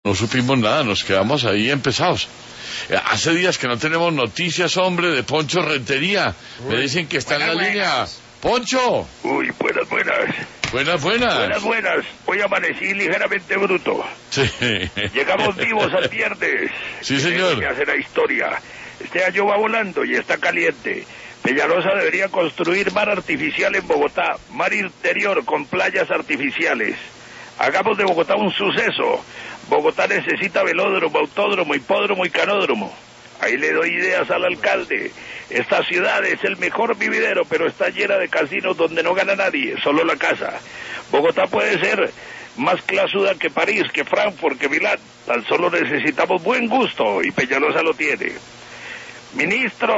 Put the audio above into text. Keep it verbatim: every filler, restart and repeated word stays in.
No supimos nada, nos quedamos ahí empezados. Eh, Hace días que no tenemos noticias, hombre, de Poncho Rentería. Me dicen que está en la línea. ¡Poncho! Uy, buenas, buenas. Buenas, buenas. Buenas, buenas. Hoy amanecí ligeramente bruto. Sí. Llegamos vivos al viernes. Sí, señor. Que hace la historia. Este año va volando y está caliente. Peñalosa debería construir mar artificial en Bogotá. Mar interior con playas artificiales. Hagamos de Bogotá un suceso. Bogotá necesita velódromo, autódromo, hipódromo y canódromo. Ahí le doy ideas al alcalde. Esta ciudad es el mejor vividero, pero está llena de casinos donde no gana nadie, solo la casa. Bogotá puede ser más clasuda que París, que Frankfurt, que Milán. Tan solo necesitamos buen gusto y Peñalosa lo tiene. Ministro